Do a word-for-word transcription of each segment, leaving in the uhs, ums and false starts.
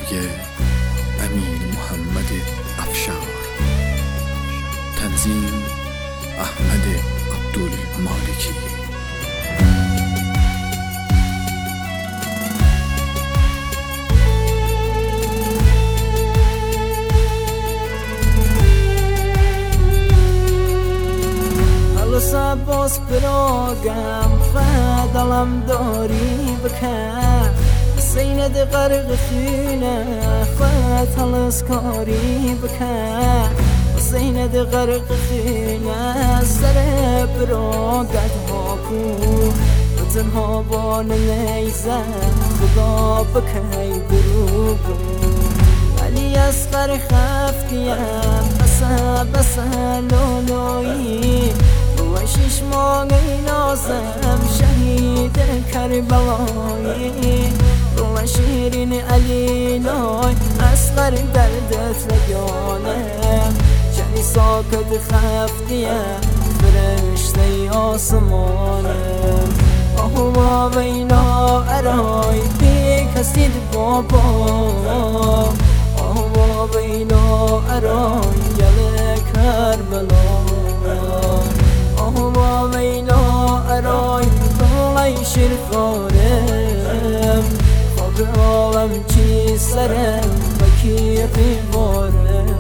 امیر محمد افشار. تنظیم احمد عبدالمالکی. باز براغم خدلم داری بکن سیند غرق خینه خد هلس کاری بکن سیند غرق خینه سر براغت ها کو تنها بان نیزه خدا بکی برو ولی از غر خفتیم بسه بسه لولویی شش ماه نازم شهید کربلایی رو شیرین علی نای اصغر دردت لگانم جنی ساکت خفتیم فرشته آسمانم آهو با بینا ارای بی کسید بابا آهو با بینا ارای گل کربلا با مینا ارای بلای شرفارم خواب عالم چی سرم بکی قیبارم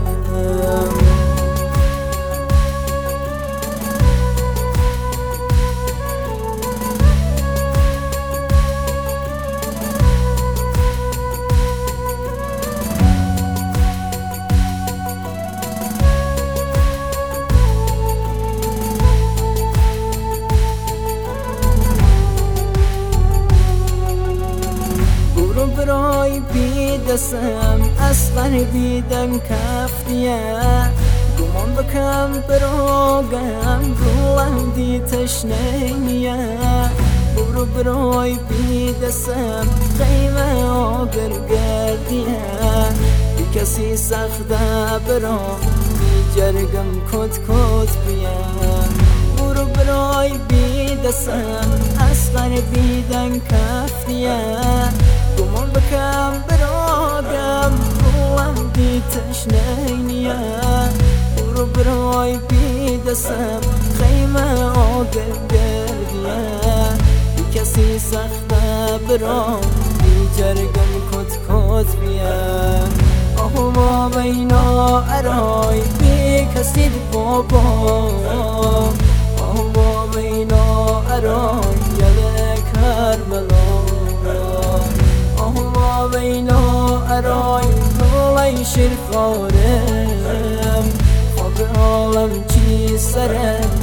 برای بیدسم اصغر بیدن کفتیه گمان بکم براغم روم دی تشنیه برو برای بیدسم خیمه آگر گردیه بی کسی سخته برا بی جرگم کت کت بیه برو برای بیدسم اصغر بیدن کفتیه گمان بکم براغم روم دی تشنینیه برو برای بیدسم خیمه آگر گردیه بی کسی سخته برام بی جرگم کت کت بیه آهو با بینا ارای بی کسی بابا آهو با بینا ارای گل کربلا بینا ارای بلای شرفارم خواب عالم چی سرم